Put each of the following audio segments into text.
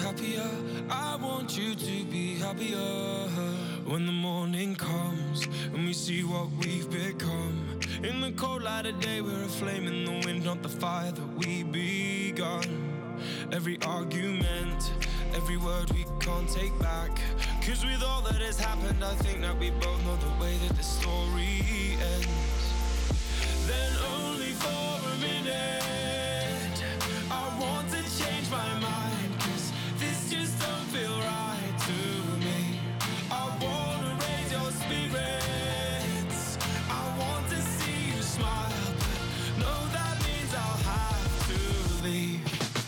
happier. I want you to be happier. When the morning comes and we see what we've become, in the cold light of day we're a flame in the wind, not the fire that we begun. Every argument, every word we can't take back, 'cause with all that has happened I think that we both know the way that the story ends. Then only for a minute I want to change my mind, 'cause this just don't feel right to me. I wanna raise your spirits, I want to see you smile, but no, that means I'll have to leave.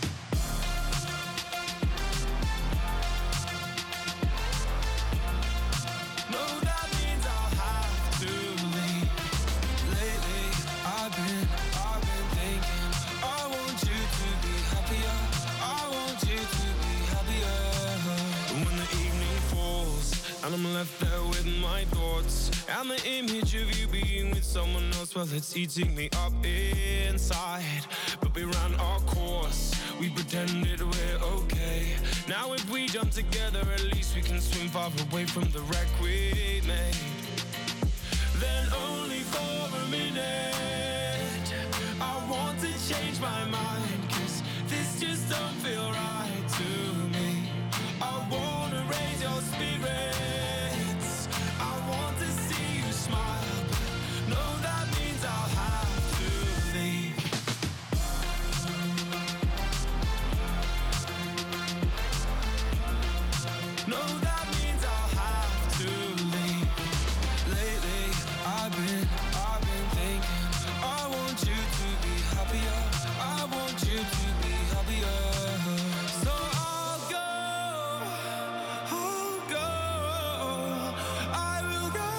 And I'm left there with my thoughts and the image of you being with someone else. Well, it's eating me up inside. But we ran our course, we pretended we're okay. Now if we jump together, at least we can swim far away from the wreck we made. Then only for a minute I want to change my mind, 'cause this just don't feel right to me. I wanna raise your spirits, I want to see you smile, but no, that means I'll have to leave. No, that means I'll have to leave. Lately, I've been thinking, I want you to be happier, I want you to be happier. So I'll go, I will go.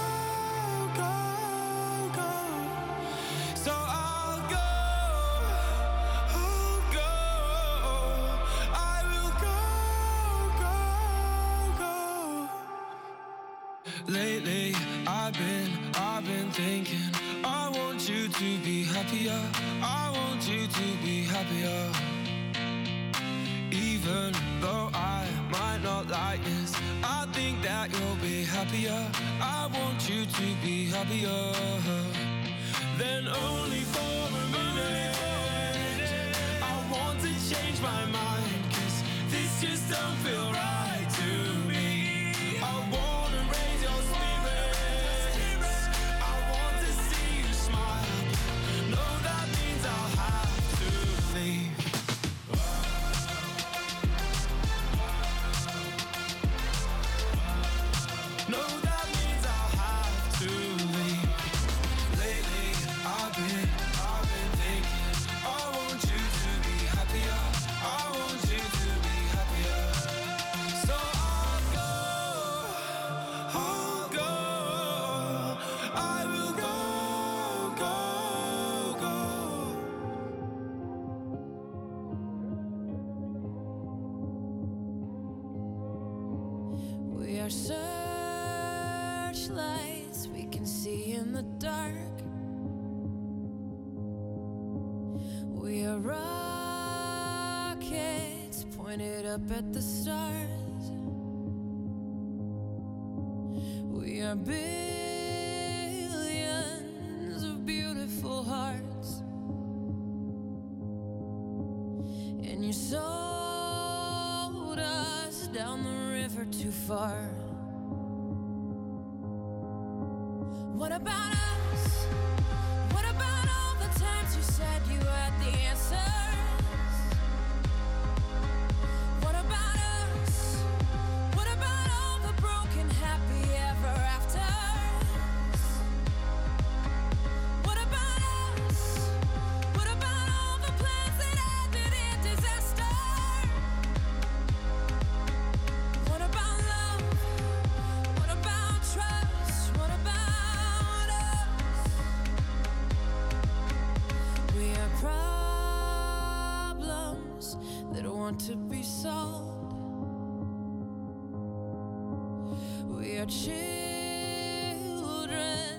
So I'll go, I will go. Lately, I've been thinking, I want you to be happier, I want you to be happier. Even though I might not like this, I think that you'll be happier, I want you to be happier. Then only for a minute I want to change my mind, 'cause this just don't feel right to me. I wanna raise your spirits, I want to see you smile, no, that means I'll have to leave. No, that means I'll have to leave. Lately, I've been thinking, I want you to be happier, I want you to be happier. So I'll go, I will go. We are searchlights we can see in the dark. We are rockets pointed up at the stars. We are billions of beautiful hearts, and you sold us down the river too far. What about us? What about all the times you said you had the answers? What about us? What about all the broken happy ever afters? What about us? What about all the plans that ended in disaster? What about love? What about trust? What about us? We are problems that want to be solved. We are children